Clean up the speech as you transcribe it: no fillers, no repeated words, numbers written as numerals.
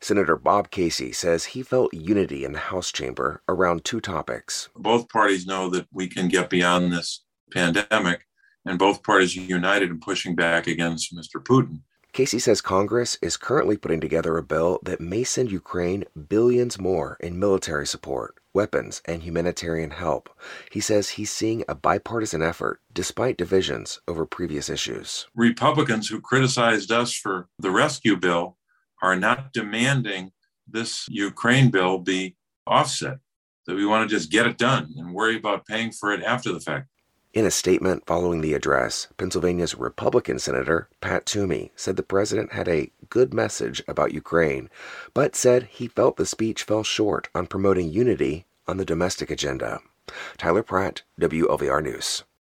Senator Bob Casey says he felt unity in the House chamber around two topics. Both parties know that we can get beyond this pandemic, and both parties are united in pushing back against Mr. Putin. Casey says Congress is currently putting together a bill that may send Ukraine billions more in military support, weapons, and humanitarian help. He says he's seeing a bipartisan effort despite divisions over previous issues. Republicans who criticized us for the rescue bill are not demanding this Ukraine bill be offset, that we want to just get it done and worry about paying for it after the fact. In a statement following the address, Pennsylvania's Republican Senator Pat Toomey said the president had a good message about Ukraine, but said he felt the speech fell short on promoting unity on the domestic agenda. Tyler Pratt, WLVR News.